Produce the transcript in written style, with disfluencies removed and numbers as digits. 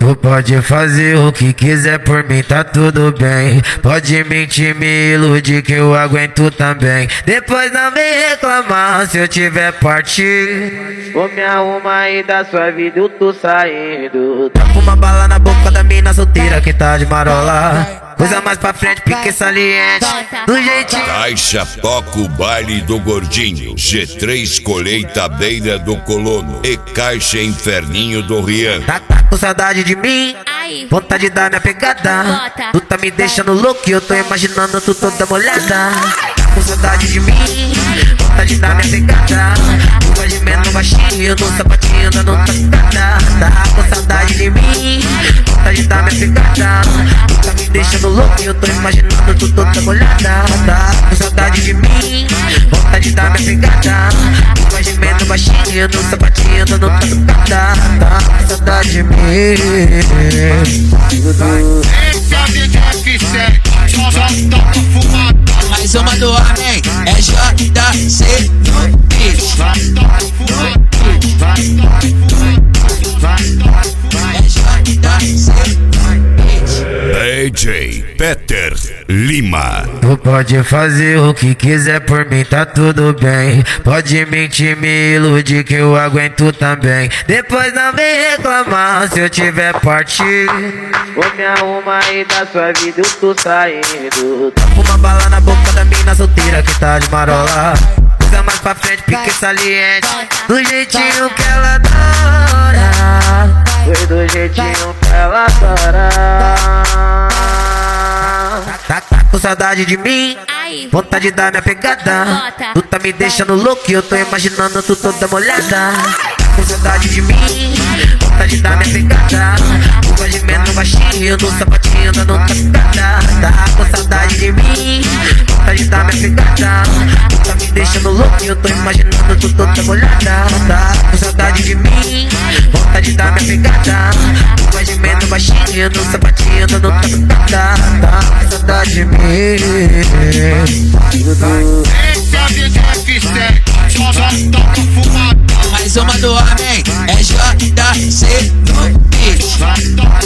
Tu pode fazer o que quiser por mim, tá tudo bem. Pode mentir, me iludir que eu aguento também. Depois não vem reclamar se eu tiver partir. Vou me arrumar e da sua vida eu tô saindo. Tá com uma bala na boca da mina solteira que tá de marola. Coisa mais pra frente, pique saliente, do jeitinho. Caixa toca o baile do gordinho. G3 colheita beira do colono. E Caixa Inferninho do Rian. Tá com saudade de mim? Vontade de dar minha pegada. Tu tá me deixando louco e eu tô imaginando tu toda molhada. Tá com saudade de mim? Vontade de dar minha pegada. Tu vai gemendo baixinho no sapatinho dando tacada. Tá com saudade de mim? Vontade de dar minha pegada. Tu tá me deixando louco e eu tô imaginando tu toda molhada. Tá com saudade de mim? Vontade de dar minha pegada. Tu vai gemendo baixinho no sapatinho dando tacada. Tá com saudade de mim? Esse é o DJ F7, só toca fumada. Mais uma do homem, é JC no beat. Só toca fumada. É JC no beat. DJ Peter Lima. Tu pode fazer o que quiser por mim, tá tudo bem. Pode mentir, me iludir que eu aguento também. Depois não vem reclamar se eu tiver partir. Vou me arrumar e da sua vida eu tô saindo. Tá com uma bala na boca da mina solteira que tá de marola. Coisa mais pra frente, pique saliente, do jeitinho que ela adora. Foi do jeitinho que ela adora. Tá com saudade de mim? Vontade de dar minha pegada. Tu tá me deixando louco e eu tô imaginando tu toda molhada. Tá com saudade de mim? Vontade de dar minha pegada. Tu vai gemendo baixinho no sapatinho dando tacada. Tá com saudade de mim? Vontade de dar minha pegada. Tu tá me deixando louco e eu tô imaginando tu toda molhada. Tá com saudade de mim? Vontade de dar minha pegada. Tu vai gemendo baixinho no sapatinho dando tacada. Tá com saudade de mim? Esse é o DJ F7, só toca fumada. Mais uma do homem, é JC no beat. Só toca